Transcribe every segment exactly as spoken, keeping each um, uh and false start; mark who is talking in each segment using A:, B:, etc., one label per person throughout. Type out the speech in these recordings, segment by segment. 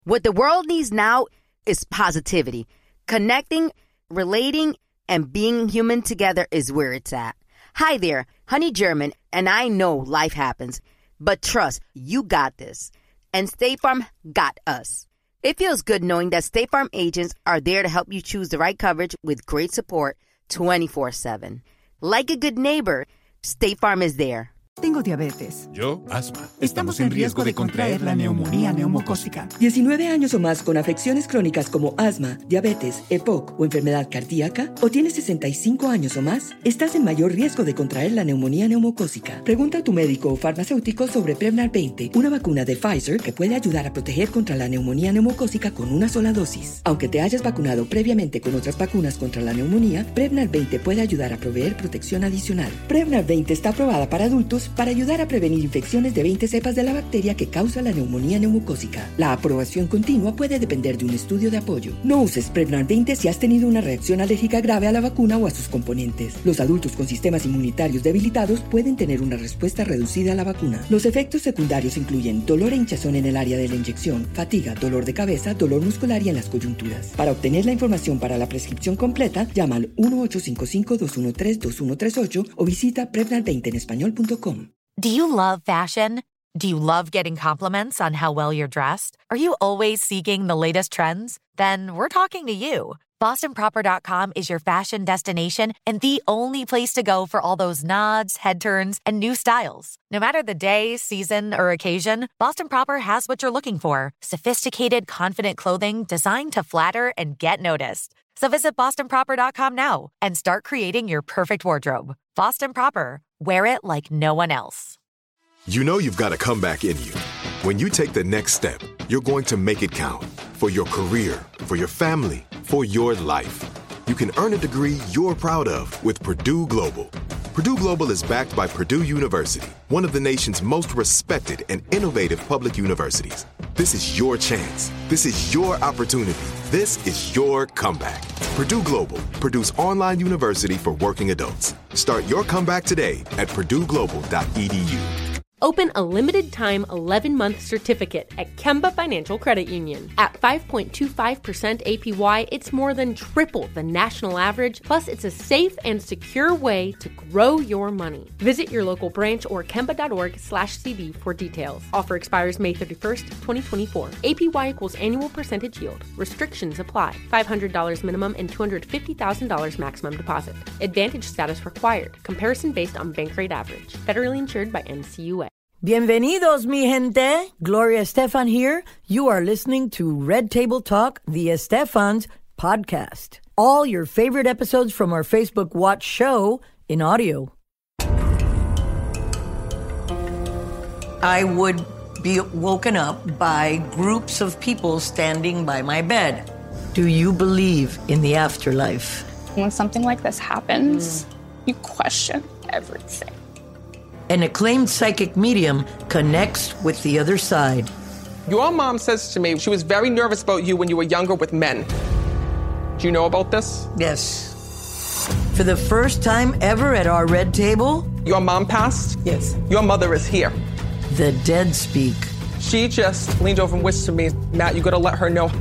A: What the world needs now is positivity. Connecting, relating, and being human together is where it's at. Hi there, Honey German, and I know life happens, but trust, you got this. And State Farm got us. It feels good knowing that State Farm agents are there to help you choose the right coverage with great support twenty-four seven. Like a good neighbor, State Farm is there.
B: Tengo diabetes.
C: Yo, asma.
B: Estamos en riesgo de contraer la neumonía neumocócica.
D: diecinueve años o más con afecciones crónicas como asma, diabetes, E P O C o enfermedad cardíaca, o tienes sesenta y cinco años o más, estás en mayor riesgo de contraer la neumonía neumocócica. Pregunta a tu médico o farmacéutico sobre Prevnar veinte, una vacuna de Pfizer que puede ayudar a proteger contra la neumonía neumocócica con una sola dosis. Aunque te hayas vacunado previamente con otras vacunas contra la neumonía, Prevnar veinte puede ayudar a proveer protección adicional. Prevnar veinte está aprobada para adultos para ayudar a prevenir infecciones de veinte cepas de la bacteria que causa la neumonía neumocócica. La aprobación continua puede depender de un estudio de apoyo. No uses Prevnar veinte si has tenido una reacción alérgica grave a la vacuna o a sus componentes. Los adultos con sistemas inmunitarios debilitados pueden tener una respuesta reducida a la vacuna. Los efectos secundarios incluyen dolor e hinchazón en el área de la inyección, fatiga, dolor de cabeza, dolor muscular y en las coyunturas. Para obtener la información para la prescripción completa, llama al uno ocho cinco cinco, dos uno tres, dos uno tres ocho o visita prevnar veinte en español punto com.
E: Do you love fashion? Do you love getting compliments on how well you're dressed? Are you always seeking the latest trends? Then we're talking to you. Boston Proper dot com is your fashion destination and the only place to go for all those nods, head turns, and new styles. No matter the day, season, or occasion, Boston Proper has what you're looking for. Sophisticated, confident clothing designed to flatter and get noticed. So visit Boston Proper dot com now and start creating your perfect wardrobe. Boston Proper. Wear it like no one else.
F: You know you've got a comeback in you. When you take the next step, you're going to make it count. For your career, for your family, for your life. You can earn a degree you're proud of with Purdue Global. Purdue Global is backed by Purdue University, one of the nation's most respected and innovative public universities. This is your chance. This is your opportunity. This is your comeback. Purdue Global, Purdue's online university for working adults. Start your comeback today at purdue global dot e d u.
G: Open a limited-time eleven-month certificate at Kemba Financial Credit Union. At five point two five percent A P Y, it's more than triple the national average, plus it's a safe and secure way to grow your money. Visit your local branch or kemba.org slash CD for details. Offer expires May thirty-first, twenty twenty-four. A P Y equals annual percentage yield. Restrictions apply. five hundred dollars minimum and two hundred fifty thousand dollars maximum deposit. Advantage status required. Comparison based on bank rate average. Federally insured by N C U A.
H: Bienvenidos, mi gente. Gloria Estefan here. You are listening to Red Table Talk, the Estefans podcast. All your favorite episodes from our Facebook Watch show in audio.
I: I would be woken up by groups of people standing by my bed.
H: Do you believe in the afterlife?
J: When something like this happens, mm. you question everything.
H: An acclaimed psychic medium connects with the other side.
K: Your mom says to me she was very nervous about you when you were younger with men. Do you know about this?
H: Yes. For the first time ever at our red table?
K: Your mom passed?
H: Yes.
K: Your mother is here.
H: The dead speak.
K: She just leaned over and whispered to me, Matt, you gotta let her know.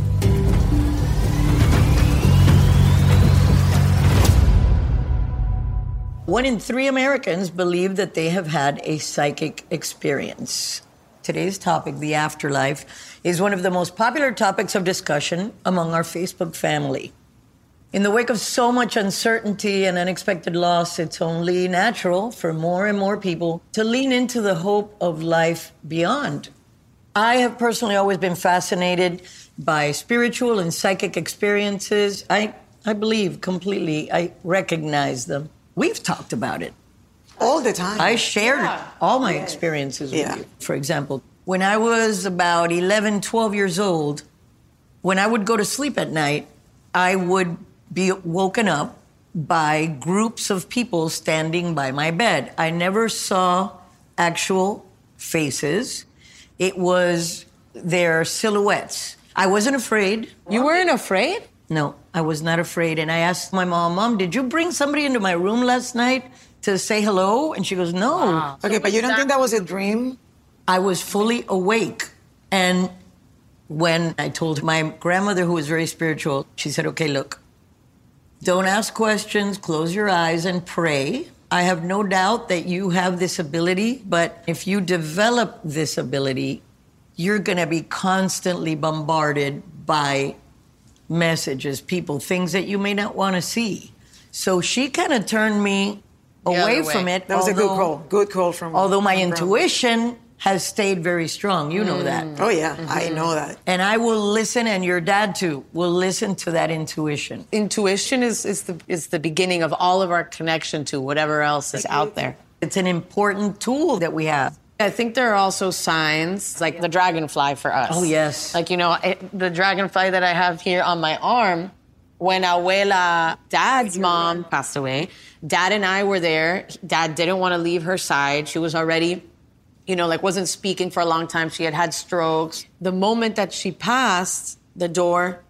I: One in three Americans believe that they have had a psychic experience. Today's topic, the afterlife, is one of the most popular topics of discussion among our Facebook family. In the wake of so much uncertainty and unexpected loss, it's only natural for more and more people to lean into the hope of life beyond. I have personally always been fascinated by spiritual and psychic experiences. I, I believe completely, I recognize them. We've talked about it.
L: All the time.
I: I shared
L: yeah.
I: all my
L: yes.
I: experiences
L: yeah.
I: with you. For example, when I was about eleven, twelve years old, when I would go to sleep at night, I would be woken up by groups of people standing by my bed. I never saw actual faces. It was their silhouettes. I wasn't afraid.
L: You weren't afraid?
I: No, I was not afraid. And I asked my mom, Mom, did you bring somebody into my room last night to say hello? And she goes, no.
L: Wow. Okay, but you don't think that was a dream?
I: I was fully awake. And when I told my grandmother, who was very spiritual, she said, okay, look, don't ask questions, close your eyes and pray. I have no doubt that you have this ability, but if you develop this ability, you're going to be constantly bombarded by messages, people, things that you may not want to see. So she kind of turned me away from it.
L: That was although, a good call. Good call from
I: Although my
L: from
I: intuition grandma. has stayed very strong. You know mm. that.
L: Oh, yeah. Mm-hmm. I know that.
I: And I will listen, and your dad, too, will listen to that intuition.
C: Intuition is, is, the, is the beginning of all of our connection to whatever else is out there.
I: It's an important tool that we have.
C: I think there are also signs, like the dragonfly for us.
I: Oh, yes.
C: Like, you know, it, the dragonfly that I have here on my arm, when Abuela, Dad's mom, passed away, Dad and I were there. Dad didn't want to leave her side. She was already, you know, like wasn't speaking for a long time. She had had strokes. The moment that she passed, the door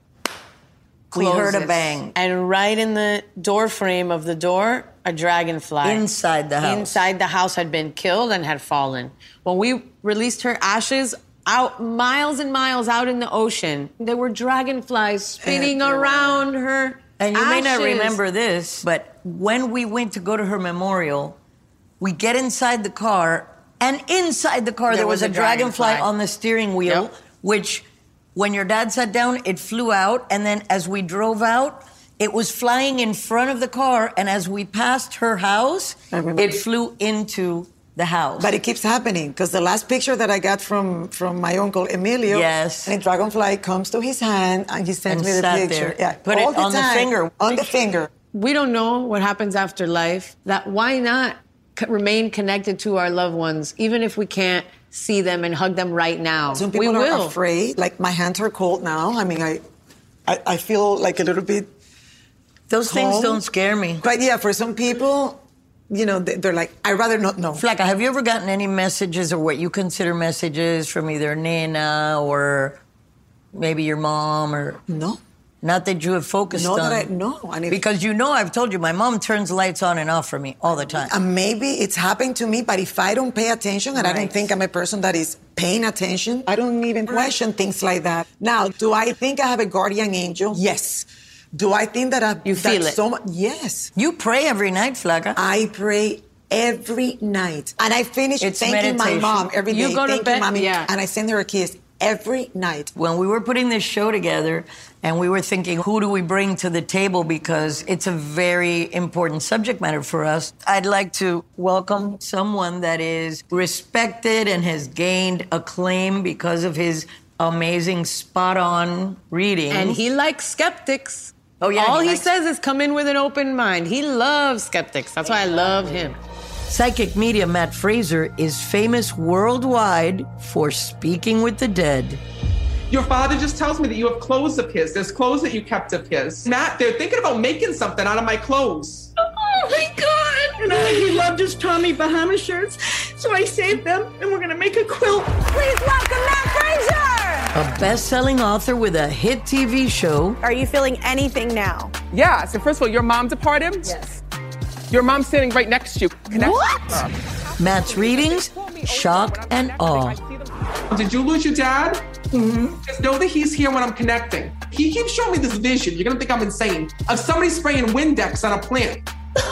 C: closes.
I: We heard a bang.
C: And right in the door frame of the door, a dragonfly.
I: Inside the house.
C: Inside the house had been killed and had fallen. When we released her ashes out miles and miles out in the ocean, there were dragonflies spinning around her
I: And you
C: ashes.
I: may not remember this, but when we went to go to her memorial, we get inside the car, and inside the car there, there was, was a, a dragonfly, dragonfly on the steering wheel, yep. which when your dad sat down, it flew out, and then as we drove out, it was flying in front of the car, and as we passed her house, it flew into the house.
L: But it keeps happening, because the last picture that I got from, from my uncle Emilio,
I: yes.
L: and a dragonfly comes to his hand, and he sends
I: and
L: me the picture.
I: There.
L: Yeah,
I: Put
L: all
I: it
L: the
I: on
L: time,
I: the finger.
L: On the finger.
C: We don't know what happens after life. That why not c- remain connected to our loved ones, even if we can't see them and hug them right now.
L: Some people
C: we
L: are
C: will.
L: afraid. Like, my hands are cold now. I mean, I, I, I feel like a little bit
I: Those
L: cold.
I: things don't scare me.
L: But yeah, for some people, you know, they're like, I'd rather not know.
I: Flaca, have you ever gotten any messages or what you consider messages from either Nena or maybe your mom or...
L: No.
I: Not that you have focused
L: no,
I: on.
L: That I, no, and if,
I: because you know, I've told you, my mom turns lights on and off for me all the time.
L: And maybe it's happened to me, but if I don't pay attention, and
I: right.
L: I don't think I'm a person that is paying attention, I don't even question things like that. Now, do I think I have a guardian angel? Yes. Do I think that I...
I: You feel it?
L: So much? Yes.
I: You pray every night, Flaca.
L: I pray every night. And I finish
I: it's
L: thanking
I: meditation.
L: my mom every day.
C: You go to
L: Thank
C: bed,
L: you, Mommy.
C: yeah.
L: And I send her a kiss every night.
I: When we were putting this show together and we were thinking, who do we bring to the table? Because it's a very important subject matter for us. I'd like to welcome someone that is respected and has gained acclaim because of his amazing spot-on reading.
C: And he likes skeptics.
I: Oh, yeah.
C: All
I: he,
C: he
I: likes-
C: says is come in with an open mind. He loves skeptics. That's why I love him.
I: Psychic medium Matt Fraser is famous worldwide for speaking with the dead.
K: Your father just tells me that you have clothes of his. There's clothes that you kept of his. Matt, they're thinking about making something out of my clothes.
M: Oh, my God. And I, he loved his Tommy Bahama shirts, so I saved them, and we're going to make a quilt.
N: Please welcome Matt Fraser!
I: A best-selling author with a hit T V show.
N: Are you feeling anything now?
K: Yeah, so first of all, your mom departed?
N: Yes.
K: Your mom's standing right next to you. Connect
N: what?
I: Matt's readings, shock and awe.
K: Did you lose your dad?
I: Mm-hmm.
K: Just know that he's here when I'm connecting. He keeps showing me this vision, you're gonna think I'm insane, of somebody spraying Windex on a plant.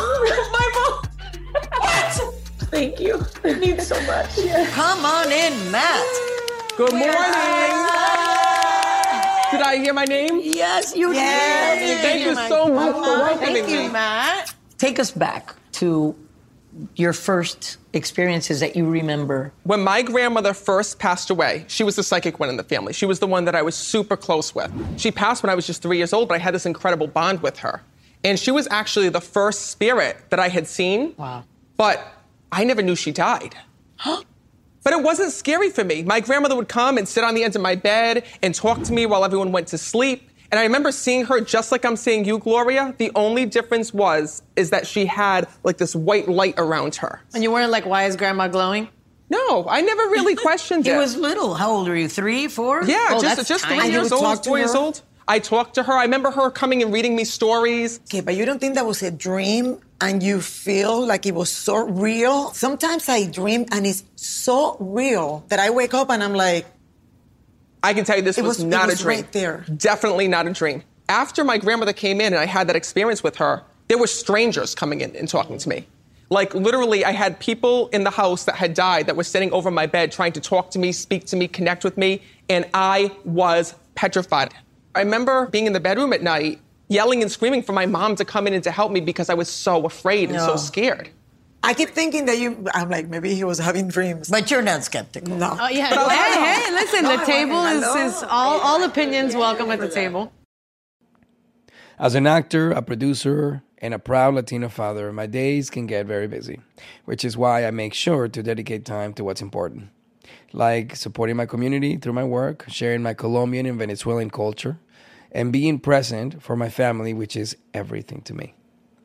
M: My mom! What? Thank you. I need so much. Yeah.
I: Come on in, Matt.
K: Good morning. Did I hear my name?
I: Yes, you
L: yes,
I: did.
K: Thank you so much for welcoming
C: Thank you,
K: me.
C: Matt.
I: Take us back to your first experiences that you remember.
K: When my grandmother first passed away, she was the psychic one in the family. She was the one that I was super close with. She passed when I was just three years old, but I had this incredible bond with her. And she was actually the first spirit that I had seen.
C: Wow.
K: But I never knew she died.
I: Huh?
K: But it wasn't scary for me. My grandmother would come and sit on the edge of my bed and talk to me while everyone went to sleep. And I remember seeing her just like I'm seeing you, Gloria. The only difference was, is that she had like this white light around her.
C: And you weren't like, why is grandma glowing?
K: No, I never really questioned
I: he
K: it.
I: He was little. How old were you? Three, four?
K: Yeah,
C: oh,
K: just, just three
L: And
K: years old, four years old. I talked to her. I remember her coming and reading me stories.
L: Okay, but you don't think that was a dream and you feel like it was so real? Sometimes I dream and it's so real that I wake up and I'm like,
K: I can tell you this
L: It
K: was,
L: was- it
K: not
L: was
K: a dream.
L: right there.
K: Definitely not a dream. After my grandmother came in and I had that experience with her, there were strangers coming in and talking to me. Like, literally, I had people in the house that had died that were sitting over my bed trying to talk to me, speak to me, connect with me, and I was petrified. I remember being in the bedroom at night, yelling and screaming for my mom to come in and to help me because I was so afraid and
L: No.
K: so scared.
L: I keep thinking that you, I'm like, maybe he was having dreams.
I: But you're not skeptical.
L: No.
C: Oh, yeah.
L: But
C: Hey,
L: also-
C: hey, listen,
L: No,
C: the
L: I
C: table
L: want-
C: is,
L: hello.
C: is all, all opinions welcome at the table.
O: As an actor, a producer, and a proud Latino father, my days can get very busy, which is why I make sure to dedicate time to what's important, like supporting my community through my work, sharing my Colombian and Venezuelan culture, and being present for my family, which is everything to me.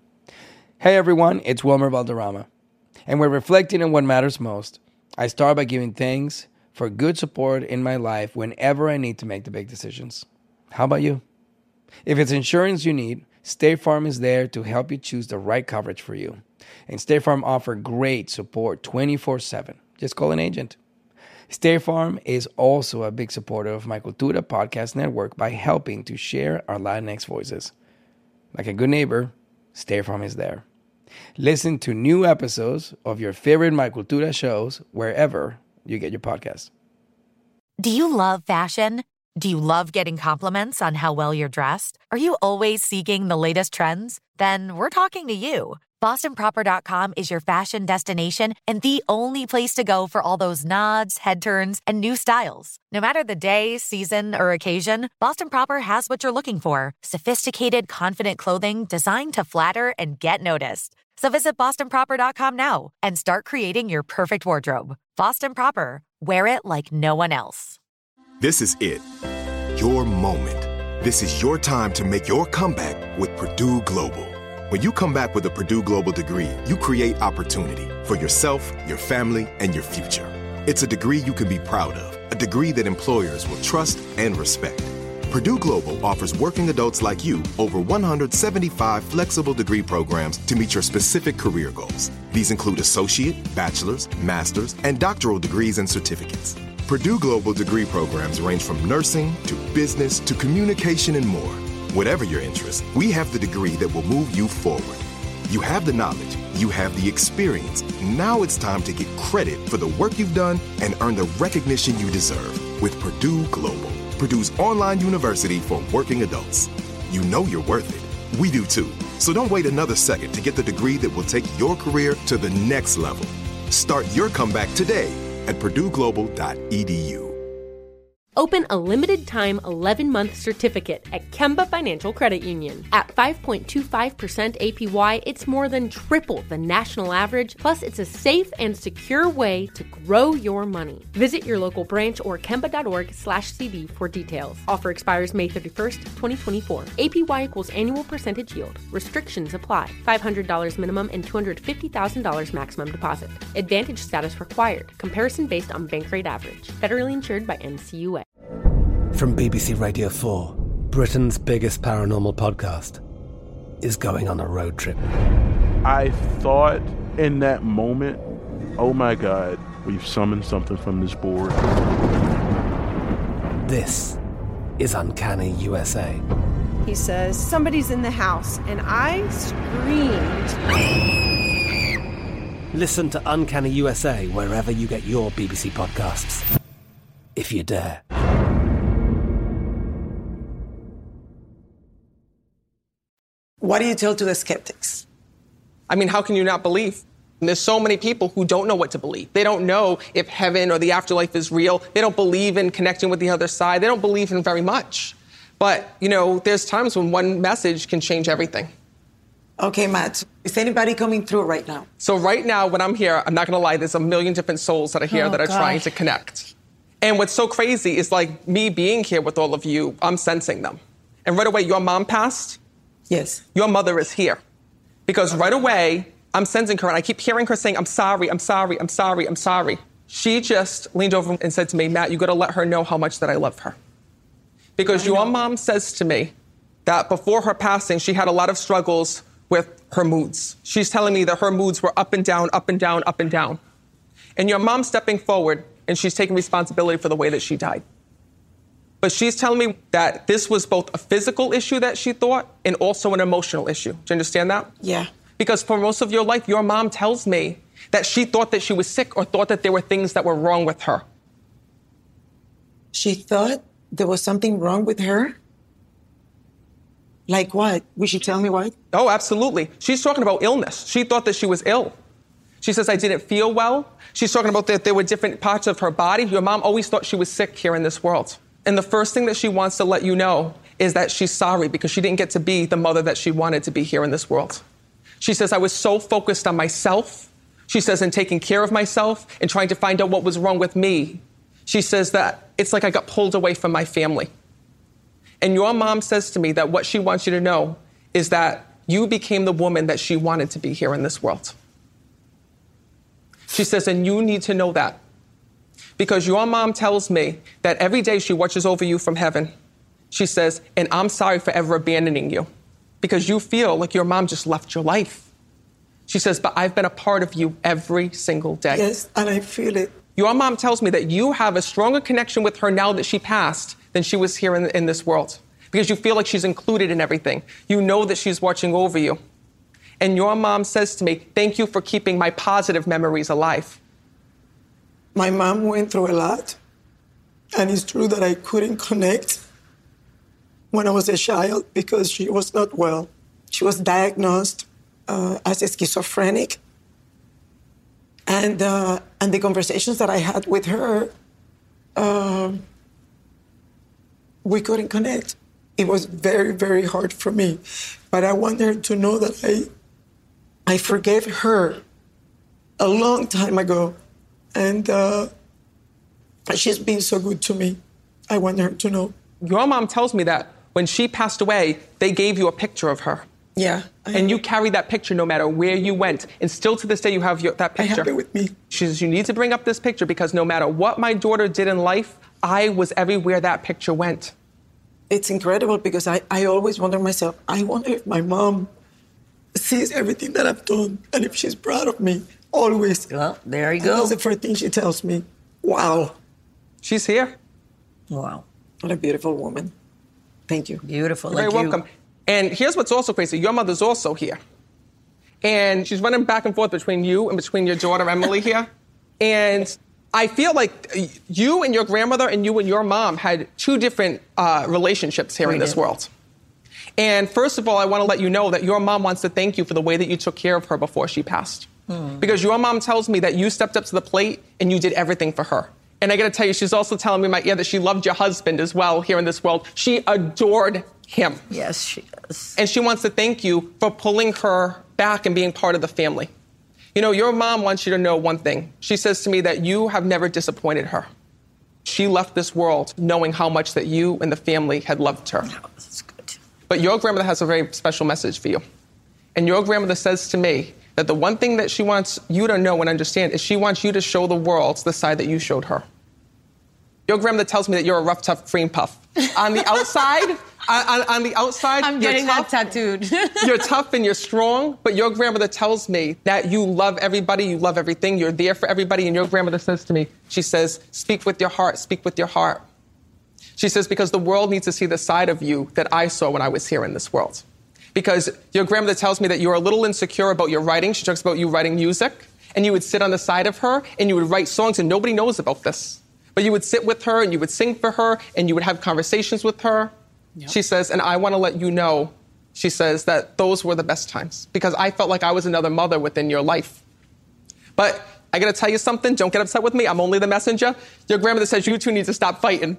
O: Hey everyone, it's Wilmer Valderrama, and we're reflecting on what matters most. I start by giving thanks for good support in my life whenever I need to make the big decisions. How about you? If it's insurance you need, State Farm is there to help you choose the right coverage for you. And State Farm offers great support twenty-four seven. Just call an agent. State Farm is also a big supporter of my Cultura podcast network by helping to share our Latinx voices. Like a good neighbor, State Farm is there. Listen to new episodes of your favorite My Cultura shows wherever you get your podcasts.
E: Do you love fashion? Do you love getting compliments on how well you're dressed? Are you always seeking the latest trends? Then we're talking to you. Boston Proper dot com is your fashion destination and the only place to go for all those nods, head turns, and new styles. No matter the day, season, or occasion, Boston Proper has what you're looking for. Sophisticated, confident clothing designed to flatter and get noticed. So visit Boston Proper dot com now and start creating your perfect wardrobe. Boston Proper. Wear it like no one else.
F: This is it. Your moment. This is your time to make your comeback with Purdue Global. When you come back with a Purdue Global degree, you create opportunity for yourself, your family, and your future. It's a degree you can be proud of, a degree that employers will trust and respect. Purdue Global offers working adults like you over one hundred seventy-five flexible degree programs to meet your specific career goals. These include associate, bachelor's, master's, and doctoral degrees and certificates. Purdue Global degree programs range from nursing to business to communication and more. Whatever your interest, we have the degree that will move you forward. You have the knowledge, you have the experience. Now it's time to get credit for the work you've done and earn the recognition you deserve with Purdue Global, Purdue's online university for working adults. You know you're worth it. We do too. So don't wait another second to get the degree that will take your career to the next level. Start your comeback today at purdue global dot e d u.
G: Open a limited-time eleven-month certificate at Kemba Financial Credit Union. At five point two five percent A P Y, it's more than triple the national average, plus it's a safe and secure way to grow your money. Visit your local branch or kemba.org slash CD for details. Offer expires May thirty-first, twenty twenty-four. A P Y equals annual percentage yield. Restrictions apply. five hundred dollars minimum and two hundred fifty thousand dollars maximum deposit. Advantage status required. Comparison based on bank rate average. Federally insured by N C U A.
P: From B B C Radio four, Britain's biggest paranormal podcast is going on a road trip.
Q: I thought in that moment, oh my God, we've summoned something from this board.
P: This is Uncanny U S A.
N: He says, somebody's in the house, and I screamed.
P: Listen to Uncanny U S A wherever you get your B B C podcasts, if you dare.
L: What do you tell to the skeptics?
K: I mean, how can you not believe? And there's so many people who don't know what to believe. They don't know if heaven or the afterlife is real. They don't believe in connecting with the other side. They don't believe in very much. But, you know, there's times when one message can change everything.
L: Okay, Matt, is anybody coming through right now?
K: So right now, when I'm here, I'm not going to lie, there's a million different souls that are here
L: Oh,
K: that are
L: gosh.
K: trying to connect. And what's so crazy is, like, me being here with all of you, I'm sensing them. And right away, your mom passed.
L: Yes.
K: Your mother is here. Because right away, I'm sensing her, and I keep hearing her saying, I'm sorry, I'm sorry, I'm sorry, I'm sorry. She just leaned over and said to me, Matt, you got to let her know how much that I love her. Because your mom says to me that before her passing, she had a lot of struggles with her moods. She's telling me that her moods were up and down, up and down, up and down. And your mom's stepping forward, and she's taking responsibility for the way that she died. But she's telling me that this was both a physical issue that she thought and also an emotional issue. Do you understand that?
L: Yeah.
K: Because for most of your life, your mom tells me that she thought that she was sick or thought that there were things that were wrong with her.
L: She thought there was something wrong with her? Like what? Will she tell me what?
K: Oh, absolutely. She's talking about illness. She thought that she was ill. She says, I didn't feel well. She's talking about that there were different parts of her body. Your mom always thought she was sick here in this world. And the first thing that she wants to let you know is that she's sorry because she didn't get to be the mother that she wanted to be here in this world. She says, I was so focused on myself. She says, in taking care of myself and trying to find out what was wrong with me. She says that it's like I got pulled away from my family. And your mom says to me that what she wants you to know is that you became the woman that she wanted to be here in this world. She says, and you need to know that. Because your mom tells me that every day she watches over you from heaven. She says, and I'm sorry for ever abandoning you. Because you feel like your mom just left your life. She says, but I've been a part of you every single day.
L: Yes, and I feel it.
K: Your mom tells me that you have a stronger connection with her now that she passed than she was here in, in this world. Because you feel like she's included in everything. You know that she's watching over you. And your mom says to me, thank you for keeping my positive memories alive.
L: My mom went through a lot. And it's true that I couldn't connect when I was a child because she was not well. She was diagnosed uh, as a schizophrenic. And, uh, and the conversations that I had with her, uh, we couldn't connect. It was very, very hard for me. But I want her to know that I, I forgave her a long time ago. And uh, she's been so good to me. I want her to know.
K: Your mom tells me that when she passed away, they gave you a picture of her.
L: Yeah. I
K: and you carry that picture no matter where you went. And still to this day, you have your, that picture.
L: I have it with me.
K: She says, you need to bring up this picture because no matter what my daughter did in life, I was everywhere that picture went.
L: It's incredible because I, I always wonder myself, I wonder if my mom sees everything that I've done and if she's proud of me. Always.
I: Well, there you
L: and
I: go.
L: That's the first thing she tells me. Wow.
K: She's here.
I: Wow.
L: What a beautiful woman. Thank you.
I: Beautiful.
K: You're
I: like
K: very
I: you.
K: welcome. And here's what's also crazy. Your mother's also here. And she's running back and forth between you and between your daughter, Emily, here. And I feel like you and your grandmother and you and your mom had two different uh, relationships here
I: We
K: in this
I: did.
K: world. And first of all, I want to let you know that your mom wants to thank you for the way that you took care of her before she passed. Hmm. Because your mom tells me that you stepped up to the plate and you did everything for her. And I got to tell you, she's also telling me in my ear that she loved your husband as well here in this world. She adored him.
I: Yes, she does.
K: And she wants to thank you for pulling her back and being part of the family. You know, your mom wants you to know one thing. She says to me that you have never disappointed her. She left this world knowing how much that you and the family had loved her.
I: Oh, that's good.
K: But your grandmother has a very special message for you. And your grandmother says to me that the one thing that she wants you to know and understand is she wants you to show the world the side that you showed her. Your grandmother tells me that you're a rough, tough cream puff. On the outside, on, on the outside,
C: I'm
K: you're
C: getting
K: tough.
C: that tattooed.
K: You're tough and you're strong, but your grandmother tells me that you love everybody, you love everything, you're there for everybody, and your grandmother says to me, she says, speak with your heart, speak with your heart. She says, because the world needs to see the side of you that I saw when I was here in this world. Because your grandmother tells me that you're a little insecure about your writing. She talks about you writing music, and you would sit on the side of her, and you would write songs, and nobody knows about this. But you would sit with her, and you would sing for her, and you would have conversations with her. Yep. She says, and I want to let you know, she says, that those were the best times, because I felt like I was another mother within your life. But I got to tell you something. Don't get upset with me. I'm only the messenger. Your grandmother says you two need to stop fighting.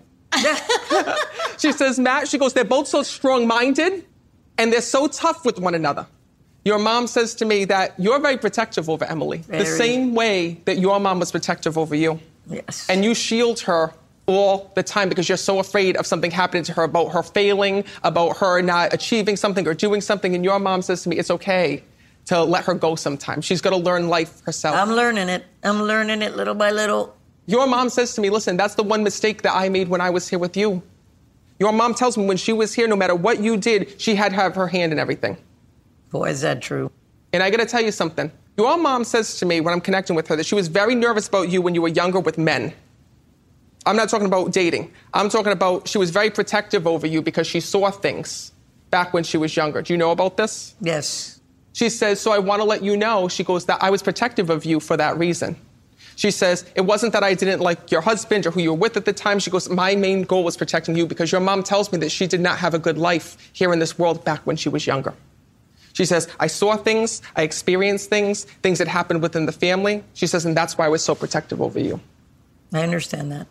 K: She says, Matt, she goes, they're both so strong-minded, and they're so tough with one another. Your mom says to me that you're very protective over Emily,
I: Very.
K: the same way that your mom was protective over you.
I: Yes.
K: And you shield her all the time because you're so afraid of something happening to her, about her failing, about her not achieving something or doing something. And your mom says to me, it's okay to let her go sometimes. She's got to learn life herself.
I: I'm learning it. I'm learning it little by little.
K: Your mom says to me, listen, that's the one mistake that I made when I was here with you. Your mom tells me when she was here, no matter what you did, she had to have her hand in everything.
I: Boy, is that true.
K: And I got to tell you something. Your mom says to me when I'm connecting with her that she was very nervous about you when you were younger with men. I'm not talking about dating. I'm talking about she was very protective over you because she saw things back when she was younger. Do you know about this?
I: Yes.
K: She says, so I want to let you know, she goes, that I was protective of you for that reason. She says, it wasn't that I didn't like your husband or who you were with at the time. She goes, my main goal was protecting you because your mom tells me that she did not have a good life here in this world back when she was younger. She says, I saw things, I experienced things, things that happened within the family. She says, and that's why I was so protective over you.
I: I understand that.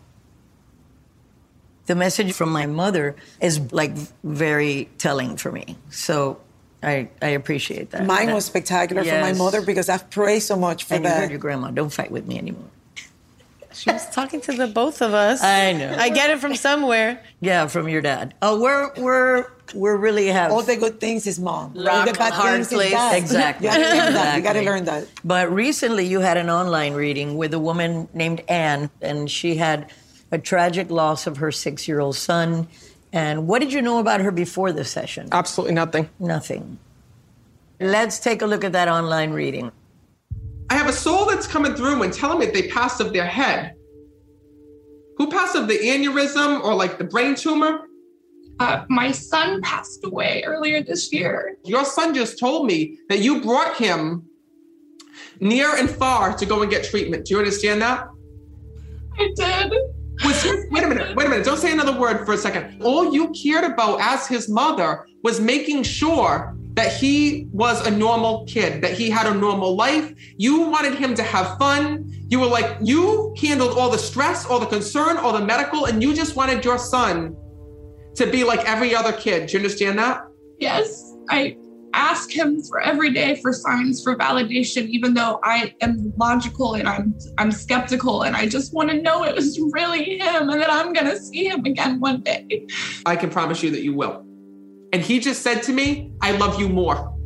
I: The message from my mother is like very telling for me. So I I appreciate that.
L: Mine
I: that,
L: was spectacular
I: yes.
L: for my mother because I've prayed so much for
I: and
L: that.
I: you heard your grandma, don't fight with me anymore.
C: She was talking to the both of us.
I: I know.
C: I get it from somewhere.
I: Yeah, from your dad. Oh, we're we're we're really have
L: all the good things is mom.
I: Rock
L: all the bad
I: hard
L: things
I: place.
L: is dad.
I: Exactly.
L: You gotta learn that.
I: Exactly.
L: You gotta learn that.
I: But recently you had an online reading with a woman named Anne, and she had a tragic loss of her six-year-old son. And what did you know about her before the session?
K: Absolutely nothing.
I: Nothing. Let's take a look at that online reading.
K: I have a soul that's coming through and telling me they passed of their head. Who passed of the aneurysm or like the brain tumor?
J: Uh, my son passed away earlier this year.
K: Your son just told me that you brought him near and far to go and get treatment. Do you understand that?
J: I did.
K: Was his, wait a minute, wait a minute. Don't say another word for a second. All you cared about as his mother was making sure that he was a normal kid, that he had a normal life. You wanted him to have fun. You were like, you handled all the stress, all the concern, all the medical, and you just wanted your son to be like every other kid. Do you understand that?
J: Yes, I ask him for every day for signs, for validation, even though I am logical and I'm I'm skeptical and I just want to know it was really him and that I'm going to see him again one day.
K: I can promise you that you will. And he just said to me, I love you more.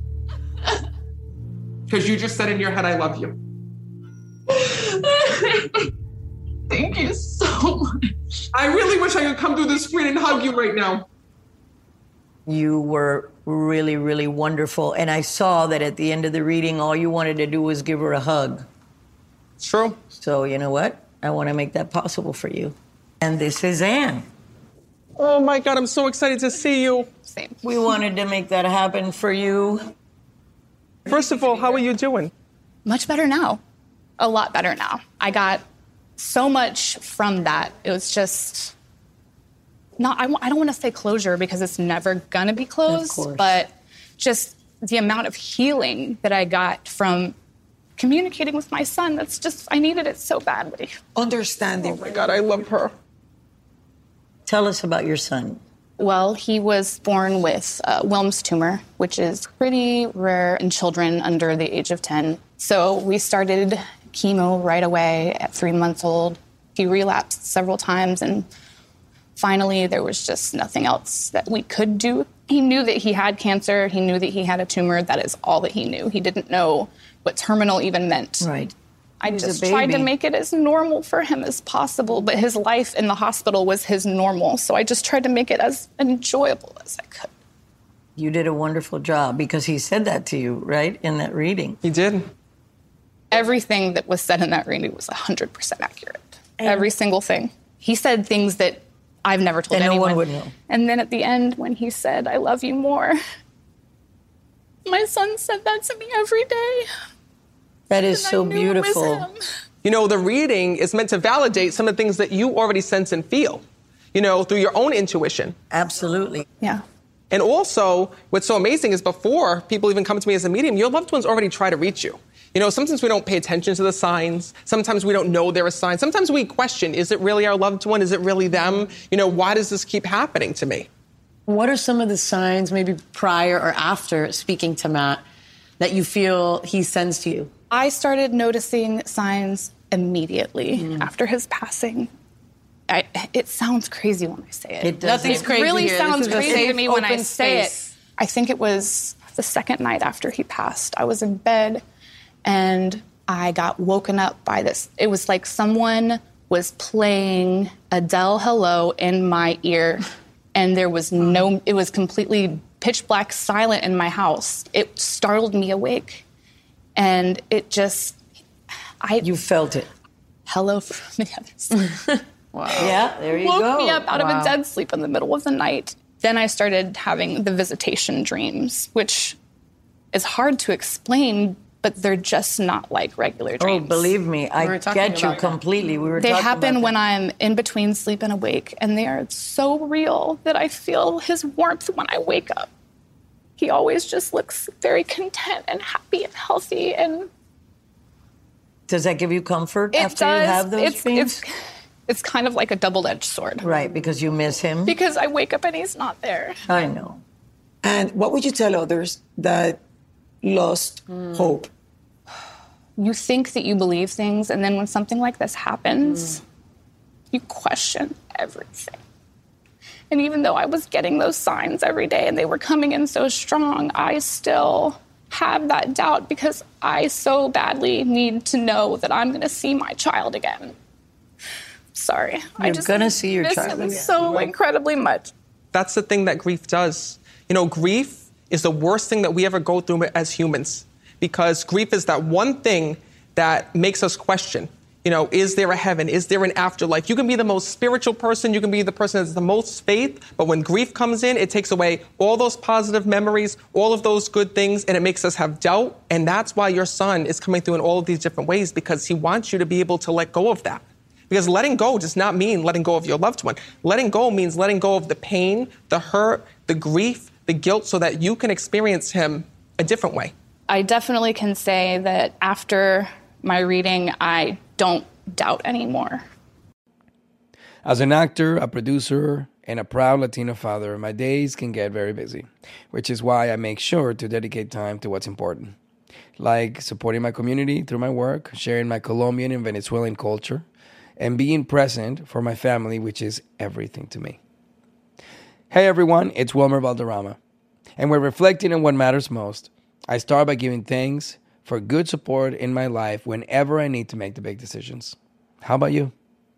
K: Because you just said in your head, I love you.
J: Thank you so much.
K: I really wish I could come through the screen and hug you right now.
I: You were really, really wonderful. And I saw that at the end of the reading, all you wanted to do was give her a hug.
K: It's true.
I: So you know what? I want to make that possible for you. And this is Anne.
K: Oh my God, I'm so excited to see you.
J: Same.
I: We wanted to make that happen for you.
K: First of all, how are you doing?
J: Much better now. A lot better now. I got so much from that. It was just not, I, I don't want to say closure because it's never going to be closed, but just the amount of healing that I got from communicating with my son. That's just, I needed it so badly.
L: Understanding.
K: Oh my God, I love her.
I: Tell us about your son.
J: Well, he was born with uh, Wilms tumor, which is pretty rare in children under the age of ten. So we started chemo right away at three months old. He relapsed several times, and finally there was just nothing else that we could do. He knew that he had cancer. He knew that he had a tumor. That is all that he knew. He didn't know what terminal even meant.
I: Right.
J: I
I: He's
J: just
I: a
J: tried to
I: baby.
J: make it as normal for him as possible, but his life in the hospital was his normal. So I just tried to make it as enjoyable as I could.
I: You did a wonderful job because he said that to you, right, in that reading.
K: He did.
J: Everything that was said in that reading was one hundred percent accurate. Every single thing. He said things that I've never told
I: And no
J: anyone.
I: one would know.
J: And then at the end, when he said, I love you more, my son said that to me every day.
I: That is
J: And I
I: so
J: knew it was
I: beautiful.
J: him.
K: You know, the reading is meant to validate some of the things that you already sense and feel, you know, through your own intuition.
I: Absolutely.
J: Yeah.
K: And also, what's so amazing is before people even come to me as a medium, your loved ones already try to reach you. You know, sometimes we don't pay attention to the signs. Sometimes we don't know there are signs. Sometimes we question, is it really our loved one? Is it really them? You know, why does this keep happening to me?
C: What are some of the signs, maybe prior or after speaking to Matt, that you feel he sends to you?
J: I started noticing signs immediately mm. after his passing. I, it sounds crazy when I say it.
C: It does. Nothing's
J: it
C: crazy
J: really
C: here.
J: sounds
C: This is a
J: crazy to
C: safe,
J: me when I
C: open
J: say
C: space.
J: it. I think it was the second night after he passed. I was in bed and I got woken up by this. It was like someone was playing Adele Hello in my ear, and there was no, it was completely pitch black silent in my house. It startled me awake. And it just, I...
I: You felt it.
J: Hello from the other side.
C: Wow.
I: Yeah, there you
J: woke
I: go.
J: me up out
I: Wow.
J: of a dead sleep in the middle of the night. Then I started having the visitation dreams, which is hard to explain, but they're just not like regular dreams.
I: Oh, believe me, I get you completely. We were
J: They
I: talking
J: happen
I: about
J: when
I: that.
J: I'm in between sleep and awake, and they are so real that I feel his warmth when I wake up. He always just looks very content and happy and healthy, and
I: Does that give you comfort
J: it
I: after
J: does.
I: you have those
J: it's,
I: dreams?
J: It's, it's kind of like a double-edged sword.
I: Right, because you miss him.
J: Because I wake up and he's not there.
I: I know.
L: And what would you tell others that lost hope?
J: You think that you believe things, and then when something like this happens, you question everything. And even though I was getting those signs every day and they were coming in so strong, I still have that doubt because I so badly need to know that I'm going to see my child again. Sorry. I
I: You're
J: just
I: gonna see your
J: miss
I: child
J: him
I: again.
J: so incredibly much.
K: That's the thing that grief does. You know, grief is the worst thing that we ever go through as humans, because grief is that one thing that makes us question, you know, is there a heaven? Is there an afterlife? You can be the most spiritual person. You can be the person that has the most faith. But when grief comes in, it takes away all those positive memories, all of those good things, and it makes us have doubt. And that's why your son is coming through in all of these different ways, because he wants you to be able to let go of that. Because letting go does not mean letting go of your loved one. Letting go means letting go of the pain, the hurt, the grief, the guilt, so that you can experience him a different way.
J: I definitely can say that after my reading, I don't doubt anymore.
O: As an actor, a producer, and a proud Latino father, my days can get very busy, which is why I make sure to dedicate time to what's important, like supporting my community through my work, sharing my Colombian and Venezuelan culture, and being present for my family, which is everything to me. Hey everyone, it's Wilmer Valderrama, and we're reflecting on what matters most. I start by giving thanks for good support in my life whenever I need to make the big decisions. How about you?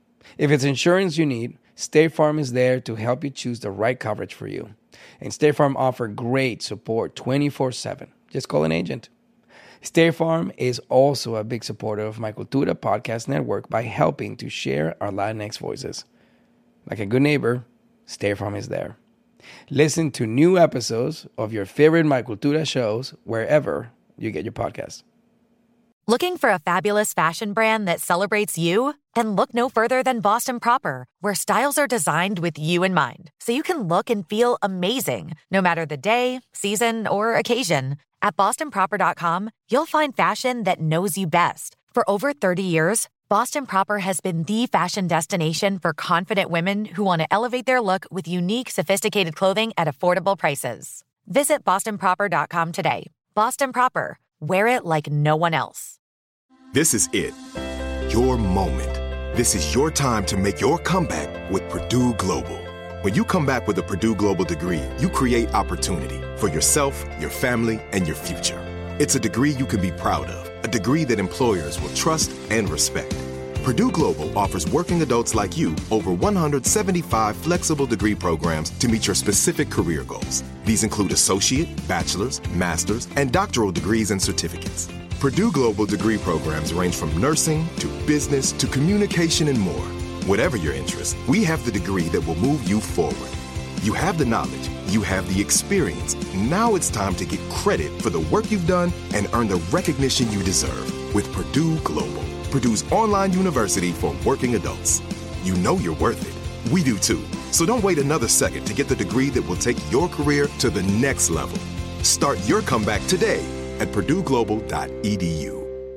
O: If it's insurance you need, State Farm is there to help you choose the right coverage for you. And State Farm offers great support twenty-four seven. Just call an agent. State Farm is also a big supporter of my Cultura podcast network by helping to share our Latinx voices. Like a good neighbor, State Farm is there. Listen to new episodes of your favorite My Cultura shows wherever you get your podcasts.
E: Looking for a fabulous fashion brand that celebrates you? Then look no further than Boston Proper, where styles are designed with you in mind, so you can look and feel amazing, no matter the day, season, or occasion. At boston proper dot com, you'll find fashion that knows you best. For over thirty years, Boston Proper has been the fashion destination for confident women who want to elevate their look with unique, sophisticated clothing at affordable prices. Visit boston proper dot com today. Boston Proper. Wear it like no one else.
F: This is it. Your moment. This is your time to make your comeback with Purdue Global. When you come back with a Purdue Global degree, you create opportunity for yourself, your family, and your future. It's a degree you can be proud of, a degree that employers will trust and respect. Purdue Global offers working adults like you over one hundred seventy-five flexible degree programs to meet your specific career goals. These include associate, bachelor's, master's, and doctoral degrees and certificates. Purdue Global degree programs range from nursing to business to communication and more. Whatever your interest, we have the degree that will move you forward. You have the knowledge, you have the experience. Now it's time to get credit for the work you've done and earn the recognition you deserve with Purdue Global, Purdue's online university for working adults. You know you're worth it. We do too. So don't wait another second to get the degree that will take your career to the next level. Start your comeback today at purdue global dot e d u.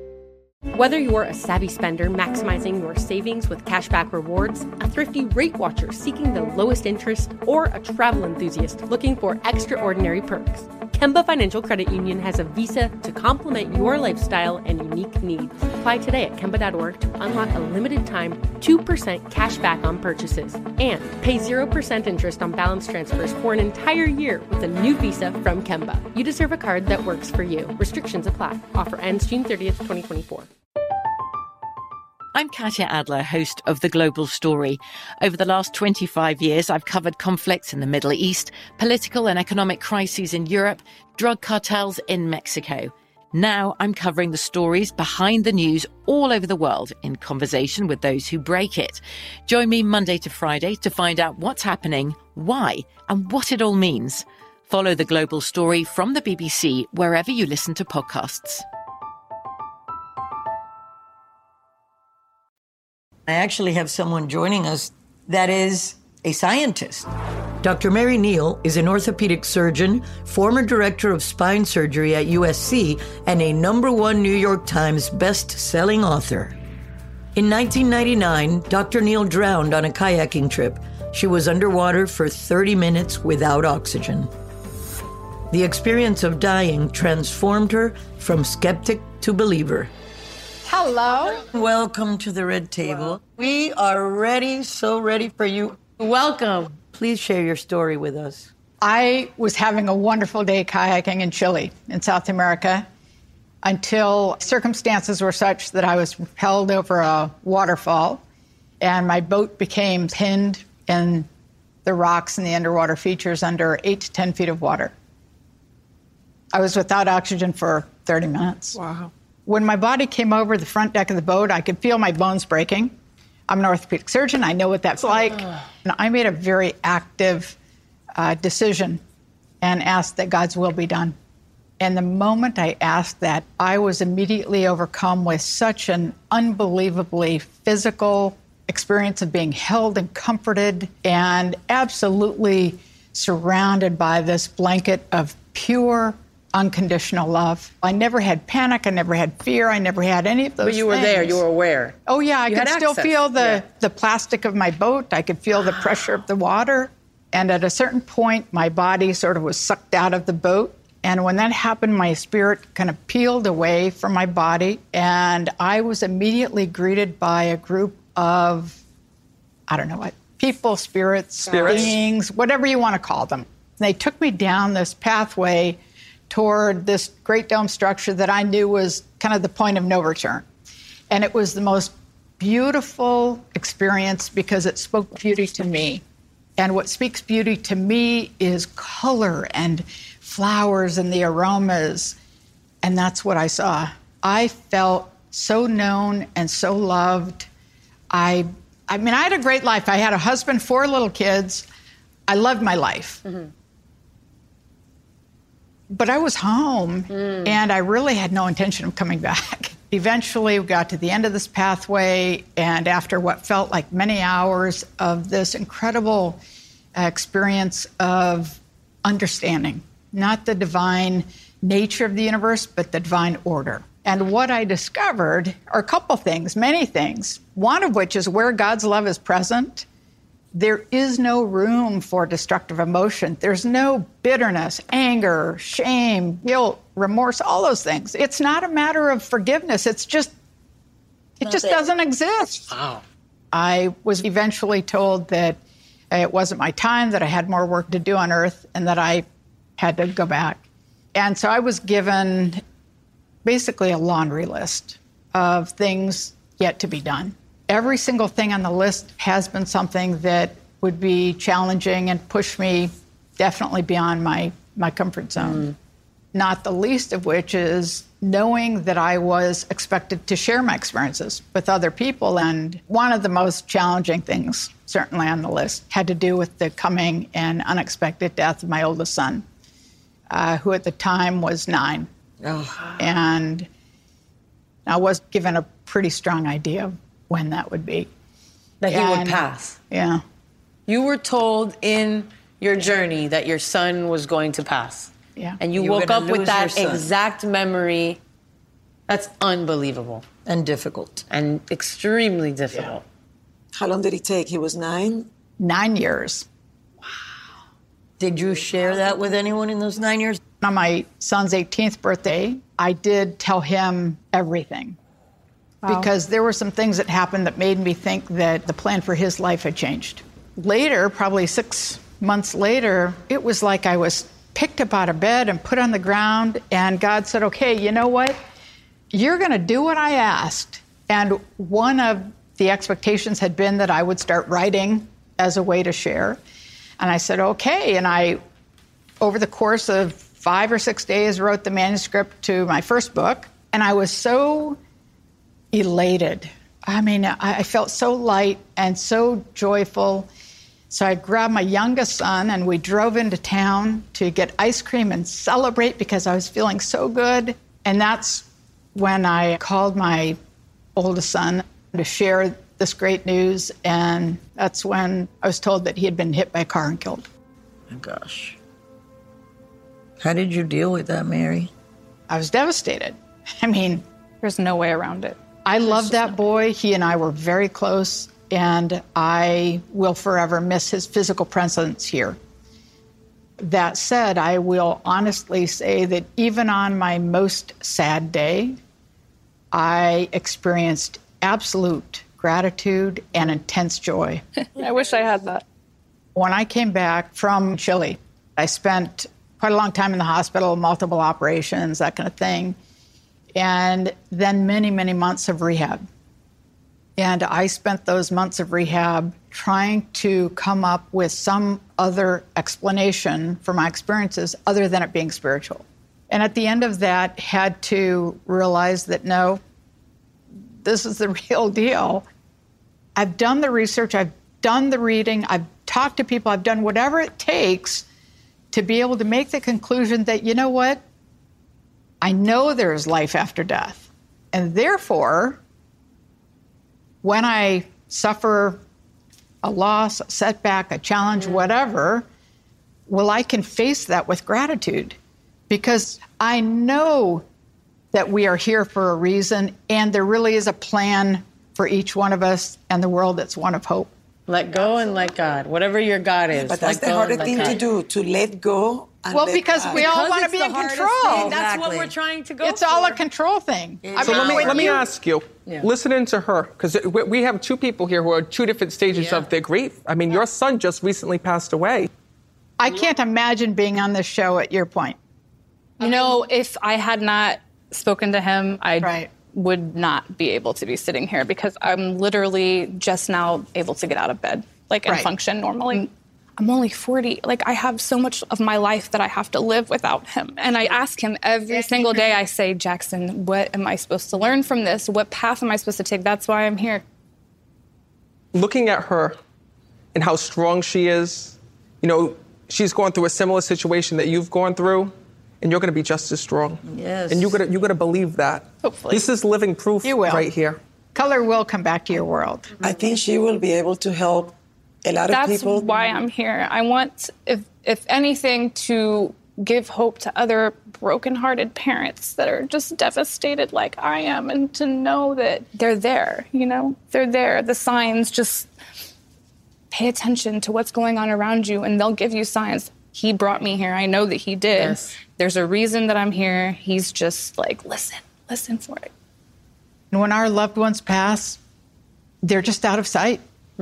G: Whether you're a savvy spender maximizing your savings with cashback rewards, a thrifty rate watcher seeking the lowest interest, or a travel enthusiast looking for extraordinary perks, Kemba Financial Credit Union has a visa to complement your lifestyle and unique needs. Apply today at kemba dot org to unlock a limited time two percent cash back on purchases and pay zero percent interest on balance transfers for an entire year with a new visa from Kemba. You deserve a card that works for you. Restrictions apply. Offer ends June thirtieth, twenty twenty-four.
R: I'm Katya Adler, host of The Global Story. Over the last twenty-five years, I've covered conflicts in the Middle East, political and economic crises in Europe, drug cartels in Mexico. Now I'm covering the stories behind the news all over the world in conversation with those who break it. Join me Monday to Friday to find out what's happening, why, and what it all means. Follow The Global Story from the B B C wherever you listen to podcasts.
I: I actually have someone joining us that is a scientist.
H: Doctor Mary Neal is an orthopedic surgeon, former director of spine surgery at U S C, and a number one New York Times best-selling author. In nineteen ninety-nine, Doctor Neal drowned on a kayaking trip. She was underwater for thirty minutes without oxygen. The experience of dying transformed her from skeptic to believer.
I: Hello. Welcome to the Red Table. We are ready, so ready for you. Welcome. Please share your story with us.
S: I was having a wonderful day kayaking in Chile, in South America, until circumstances were such that I was propelled over a waterfall, and my boat became pinned in the rocks and the underwater features under eight to ten feet of water. I was without oxygen for thirty minutes.
N: Wow.
S: When my body came over the front deck of the boat, I could feel my bones breaking. I'm an orthopedic surgeon. I know what that's like. And I made a very active uh, decision and asked that God's will be done. And the moment I asked that, I was immediately overcome with such an unbelievably physical experience of being held and comforted and absolutely surrounded by this blanket of pure, unconditional love. I never had panic. I never had fear. I never had any of those
C: But you were
S: things.
C: there. You were aware.
S: Oh, yeah. I
C: You
S: could
C: had
S: still
C: access.
S: feel the,
C: Yeah.
S: the plastic of my boat. I could feel the pressure of the water. And at a certain point, my body sort of was sucked out of the boat. And when that happened, my spirit kind of peeled away from my body. And I was immediately greeted by a group of, I don't know what, people, spirits,
K: Spirits.
S: beings, whatever you want to call them. They took me down this pathway toward this great dome structure that I knew was kind of the point of no return. And it was the most beautiful experience because it spoke beauty to me. And what speaks beauty to me is color and flowers and the aromas. And that's what I saw. I felt so known and so loved. I, I mean, I had a great life. I had a husband, four little kids. I loved my life. Mm-hmm. But I was home, mm. and I really had no intention of coming back. Eventually, we got to the end of this pathway, and after what felt like many hours of this incredible uh, experience of understanding, not the divine nature of the universe, but the divine order. And what I discovered are a couple things, many things, one of which is where God's love is present, there is no room for destructive emotion. There's no bitterness, anger, shame, guilt, remorse, all those things. It's not a matter of forgiveness. It's just, it just doesn't exist.
C: Wow.
S: I was eventually told that it wasn't my time, that I had more work to do on Earth, and that I had to go back. And so I was given basically a laundry list of things yet to be done. Every single thing on the list has been something that would be challenging and push me definitely beyond my, my comfort zone. Mm. Not the least of which is knowing that I was expected to share my experiences with other people. And one of the most challenging things, certainly on the list, had to do with the coming and unexpected death of my oldest son, uh, who at the time was nine. Oh. And I was given a pretty strong idea of when that would be.
C: That he
S: and,
C: would pass.
S: Yeah.
C: You were told in your journey that your son was going to pass.
S: Yeah.
C: And you,
I: You were
C: woke
I: gonna
C: up with
I: lose
C: that
I: your son.
C: exact memory. That's unbelievable.
I: And difficult.
C: And extremely difficult.
L: Yeah. How long did it take? He was nine?
S: Nine years.
I: Did you share that with anyone in those nine years?
S: On my son's eighteenth birthday, I did tell him everything. Wow. Because there were some things that happened that made me think that the plan for his life had changed. Later, probably six months later, it was like I was picked up out of bed and put on the ground, and God said, okay, you know what? You're going to do what I asked. And one of the expectations had been that I would start writing as a way to share. And I said, okay. And I, over the course of five or six days, wrote the manuscript to my first book, and I was so elated. I mean, I felt so light and so joyful. So I grabbed my youngest son, and we drove into town to get ice cream and celebrate because I was feeling so good. And that's when I called my oldest son to share this great news, and that's when I was told that he had been hit by a car and killed.
I: My gosh. How did you deal with that, Mary?
S: I was devastated. I mean,
J: there's no way around it.
S: I loved that boy. He and I were very close, and I will forever miss his physical presence here. That said, I will honestly say that even on my most sad day, I experienced absolute gratitude and intense joy.
J: I wish I had that.
S: When I came back from Chile, I spent quite a long time in the hospital, multiple operations, that kind of thing, and then many, many months of rehab. And I spent those months of rehab trying to come up with some other explanation for my experiences other than it being spiritual. And at the end of that, had to realize that, no, this is the real deal. I've done the research, I've done the reading, I've talked to people, I've done whatever it takes to be able to make the conclusion that, you know what, I know there is life after death. And therefore, when I suffer a loss, a setback, a challenge, whatever, well, I can face that with gratitude because I know that we are here for a reason and there really is a plan for each one of us and the world that's one of hope.
C: Let go and let God. Whatever your God is.
L: But that's
C: let
L: the
C: go
L: hardest
C: and
L: thing
C: let
L: to
C: God.
L: do, to let go and
S: Well,
L: let
S: because
L: God.
S: we all
C: Because
S: want to
C: it's
S: be
C: the
S: in
C: hardest
S: control.
C: thing. That's
L: Exactly.
C: what we're trying to go
S: It's
C: for.
S: all a control thing.
C: It
S: I
K: So
S: mean,
K: let me,
S: when
K: let me
S: you-
K: ask you,
C: Yeah.
K: listening to her, because we have two people here who are two different stages
C: Yeah.
K: of their grief. I mean, your son just recently passed away.
S: I can't imagine being on this show at your point.
J: You know, if I had not spoken to him, I
S: Right.
J: would not be able to be sitting here because I'm literally just now able to get out of bed, like, and
S: Right.
J: function normally. I'm only forty. Like, I have so much of my life that I have to live without him. And I ask him every single day, I say, Jackson, what am I supposed to learn from this? What path am I supposed to take? That's why I'm here.
K: Looking at her and how strong she is, you know, she's going through a similar situation that you've gone through, and you're going to be just as strong.
I: Yes.
K: And you're going to you're going to believe that.
J: Hopefully.
K: This is living proof
S: You will.
K: right here.
S: Color will come back to your world.
L: I think she will be able to help a lot
J: That's
L: of people.
J: why I'm here. I want, if if anything, to give hope to other brokenhearted parents that are just devastated like I am, and to know that they're there, you know? They're there. The signs, just pay attention to what's going on around you, and they'll give you signs. He brought me here. I know that he did.
C: Yes.
J: There's a reason that I'm here. He's just like, listen, listen for it.
S: And when our loved ones pass, they're just out of sight.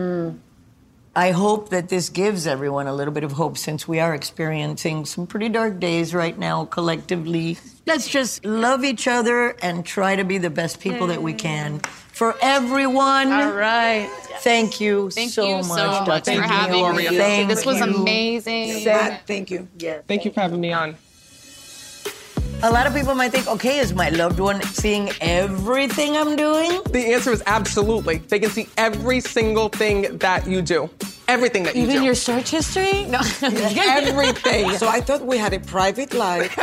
I: I hope that this gives everyone a little bit of hope since we are experiencing some pretty dark days right now collectively. Let's just love each other and try to be the best people that we can for everyone.
C: All right.
I: Thank you
J: Thank
I: so
J: you
I: much,
J: so
I: Doctor
J: much for having
I: Gloria.
J: me.
I: Thank
J: This was
I: you.
J: amazing.
L: That- thank you.
I: Yeah.
K: Thank you for having me on.
I: A lot of people might think, okay, is my loved one seeing everything I'm doing?
K: The answer is absolutely. They can see every single thing that you do. Everything that you
C: Even
K: do.
C: your search history? No.
K: Everything.
L: So I thought we had a private life.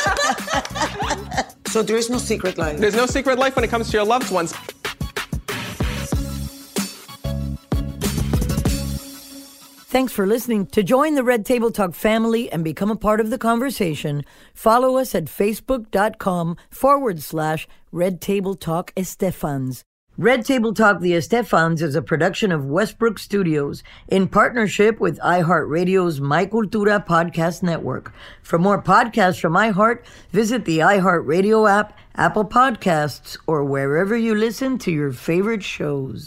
L: So there is no secret life.
K: There's no secret life when it comes to your loved ones.
H: Thanks for listening. To join the Red Table Talk family and become a part of the conversation, follow us at facebook.com forward slash Red Table Talk Estefans. Red Table Talk The Estefans is a production of Westbrook Studios in partnership with iHeartRadio's My Cultura podcast network. For more podcasts from iHeart, visit the iHeartRadio app, Apple Podcasts, or wherever you listen to your favorite shows.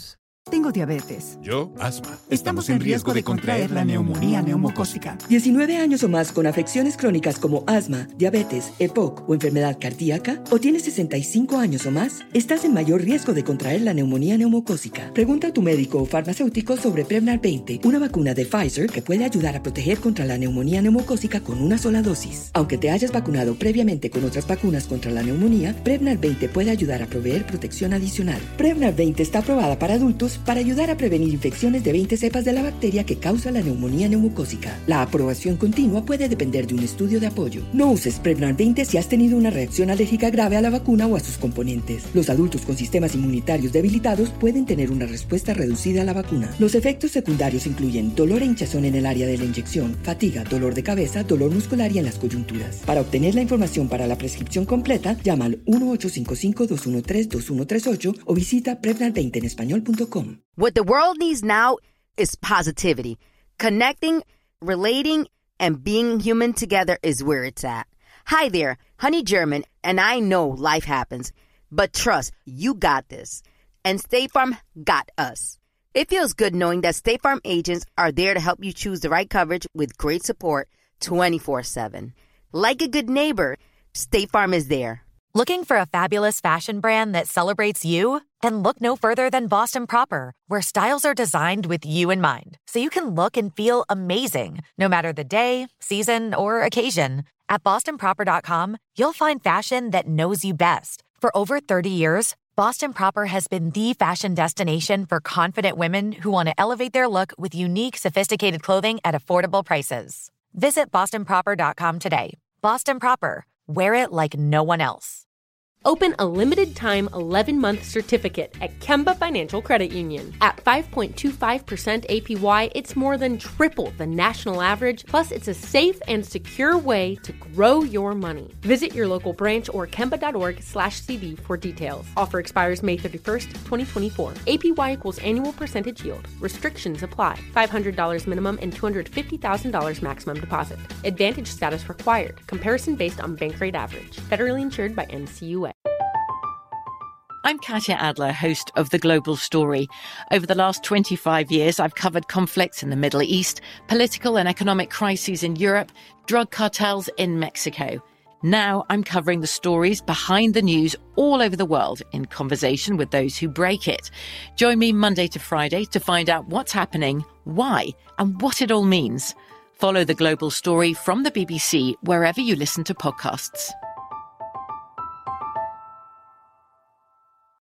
B: Tengo diabetes.
Q: Yo, asma.
B: Estamos en riesgo de contraer la neumonía neumocócica.
D: diecinueve años o más con afecciones crónicas como asma, diabetes, E P O C o enfermedad cardíaca, o tienes sesenta y cinco años o más, estás en mayor riesgo de contraer la neumonía neumocócica. Pregunta a tu médico o farmacéutico sobre Prevnar veinte, una vacuna de Pfizer que puede ayudar a proteger contra la neumonía neumocócica con una sola dosis. Aunque te hayas vacunado previamente con otras vacunas contra la neumonía, Prevnar veinte puede ayudar a proveer protección adicional. Prevnar veinte está aprobada para adultos para ayudar a prevenir infecciones de veinte cepas de la bacteria que causa la neumonía neumocócica. La aprobación continua puede depender de un estudio de apoyo. No uses Prevnar veinte si has tenido una reacción alérgica grave a la vacuna o a sus componentes. Los adultos con sistemas inmunitarios debilitados pueden tener una respuesta reducida a la vacuna. Los efectos secundarios incluyen dolor e hinchazón en el área de la inyección, fatiga, dolor de cabeza, dolor muscular y en las coyunturas. Para obtener la información para la prescripción completa, llama al uno ocho cinco cinco, dos uno tres, dos uno tres ocho o visita prevnar veinte en español punto com.
A: What the world needs now is positivity. Connecting, relating, and being human together is where it's at. Hi there, Honey German, and I know life happens, but trust, you got this. And State Farm got us. It feels good knowing that State Farm agents are there to help you choose the right coverage with great support twenty-four seven. Like a good neighbor, State Farm is there.
E: Looking for a fabulous fashion brand that celebrates you? Then look no further than Boston Proper, where styles are designed with you in mind, so you can look and feel amazing, no matter the day, season, or occasion. At boston proper dot com, you'll find fashion that knows you best. For over thirty years, Boston Proper has been the fashion destination for confident women who want to elevate their look with unique, sophisticated clothing at affordable prices. Visit boston proper dot com today. Boston Proper. Wear it like no one else.
G: Open a limited-time eleven-month certificate at Kemba Financial Credit Union. At five point two five percent A P Y, it's more than triple the national average, plus it's a safe and secure way to grow your money. Visit your local branch or kemba.org slash CD for details. Offer expires May thirty-first, twenty twenty-four. A P Y equals annual percentage yield. Restrictions apply. five hundred dollars minimum and two hundred fifty thousand dollars maximum deposit. Advantage status required. Comparison based on bank rate average. Federally insured by N C U A.
R: I'm Katya Adler, host of The Global Story. Over the last twenty-five years, I've covered conflicts in the Middle East, political and economic crises in Europe, drug cartels in Mexico. Now I'm covering the stories behind the news all over the world in conversation with those who break it. Join me Monday to Friday to find out what's happening, why, and what it all means. Follow The Global Story from the B B C wherever you listen to podcasts.